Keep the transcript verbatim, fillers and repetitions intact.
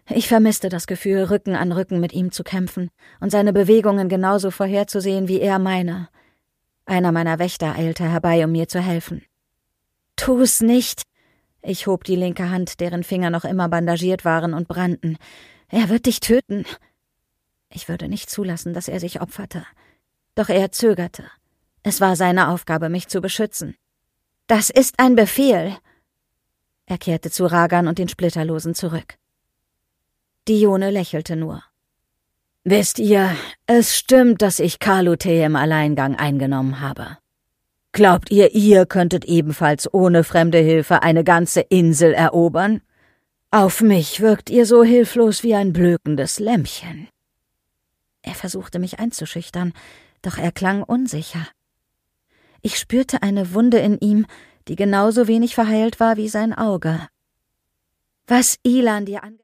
Ich vermisste das Gefühl, Rücken an Rücken mit ihm zu kämpfen und seine Bewegungen genauso vorherzusehen wie er meine. Einer meiner Wächter eilte herbei, um mir zu helfen. »Tu's nicht!« Ich hob die linke Hand, deren Finger noch immer bandagiert waren und brannten. »Er wird dich töten!« Ich würde nicht zulassen, dass er sich opferte. Doch er zögerte. Es war seine Aufgabe, mich zu beschützen. »Das ist ein Befehl!« Er kehrte zu Ragan und den Splitterlosen zurück. Dione lächelte nur. »Wisst ihr, es stimmt, dass ich Kaluthe im Alleingang eingenommen habe. Glaubt ihr, ihr könntet ebenfalls ohne fremde Hilfe eine ganze Insel erobern? Auf mich wirkt ihr so hilflos wie ein blökendes Lämmchen.« Er versuchte mich einzuschüchtern, doch er klang unsicher. Ich spürte eine Wunde in ihm, die genauso wenig verheilt war wie sein Auge. »Was Ilan dir ange